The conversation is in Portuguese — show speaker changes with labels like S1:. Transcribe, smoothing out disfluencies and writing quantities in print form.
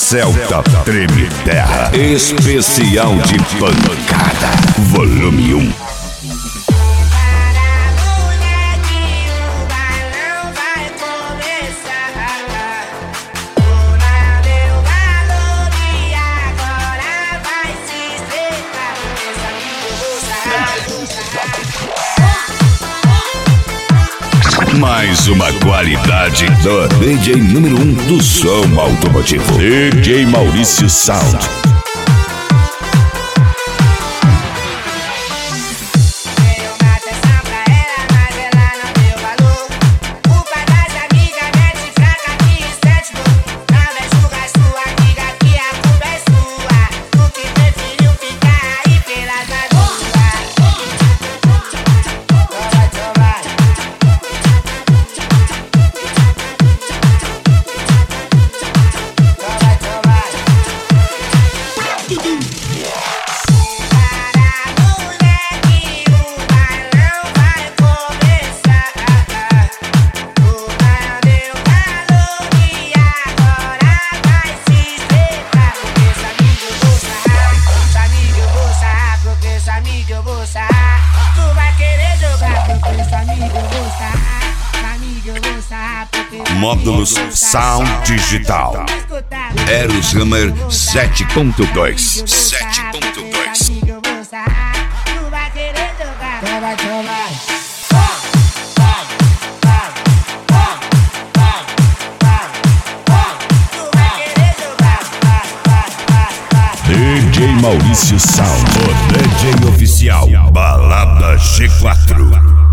S1: Celta Treme Terra. Especial de pancada. Volume 1. Mais uma qualidade do DJ número 1 do som automotivo, DJ Maurício Sound. Módulos Sound Digital Eros Hammer 7.2. DJ Maurício Sound, o DJ oficial Balada G4.